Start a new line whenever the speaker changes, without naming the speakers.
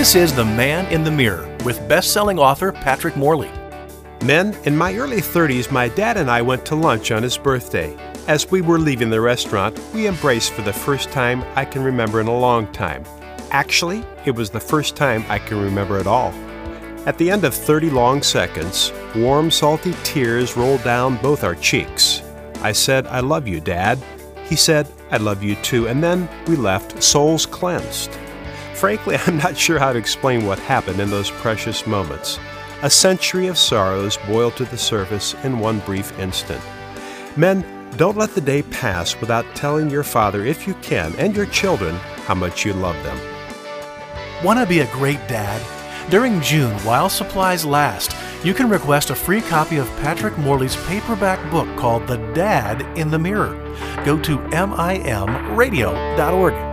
This is The Man in the Mirror with best-selling author Patrick Morley.
Men, in my early 30s, my dad and I went to lunch on his birthday. As we were leaving the restaurant, we embraced for the first time I can remember in a long time. Actually, it was the first time I can remember at all. At the end of 30 long seconds, warm, salty tears rolled down both our cheeks. I said, "I love you, Dad." He said, "I love you too," and then we left, souls cleansed. Frankly, I'm not sure how to explain what happened in those precious moments. A century of sorrows boiled to the surface in one brief instant. Men, don't let the day pass without telling your father, if you can, and your children, how much you love them.
Want to be a great dad? During June, while supplies last, you can request a free copy of Patrick Morley's paperback book called The Dad in the Mirror. Go to mimradio.org.